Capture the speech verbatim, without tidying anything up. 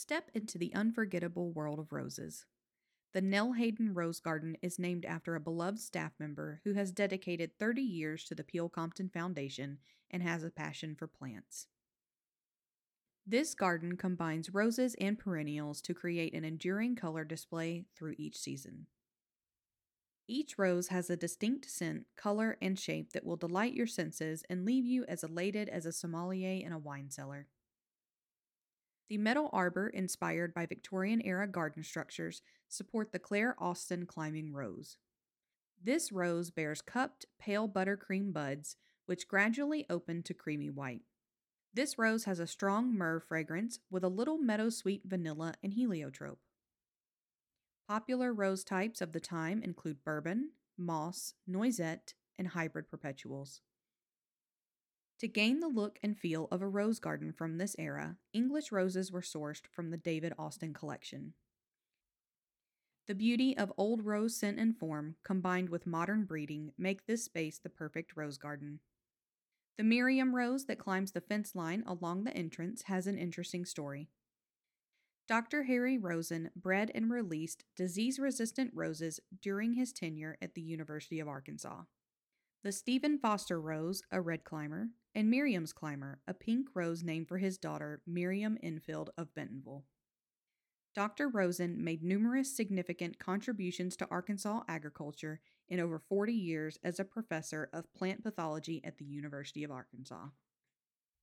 Step into the unforgettable world of roses. The Nell Hayden Rose Garden is named after a beloved staff member who has dedicated thirty years to the Peel Compton Foundation and has a passion for plants. This garden combines roses and perennials to create an enduring color display through each season. Each rose has a distinct scent, color, and shape that will delight your senses and leave you as elated as a sommelier in a wine cellar. The metal arbor, inspired by Victorian-era garden structures, support the Claire Austin climbing rose. This rose bears cupped, pale buttercream buds, which gradually open to creamy white. This rose has a strong myrrh fragrance with a little meadow-sweet vanilla and heliotrope. Popular rose types of the time include bourbon, moss, noisette, and hybrid perpetuals. To gain the look and feel of a rose garden from this era, English roses were sourced from the David Austin collection. The beauty of old rose scent and form, combined with modern breeding, make this space the perfect rose garden. The Miriam rose that climbs the fence line along the entrance has an interesting story. Doctor Harry Rosen bred and released disease-resistant roses during his tenure at the University of Arkansas. The Stephen Foster rose, a red climber, and Miriam's climber, a pink rose named for his daughter, Miriam Enfield of Bentonville. Doctor Rosen made numerous significant contributions to Arkansas agriculture in over forty years as a professor of plant pathology at the University of Arkansas.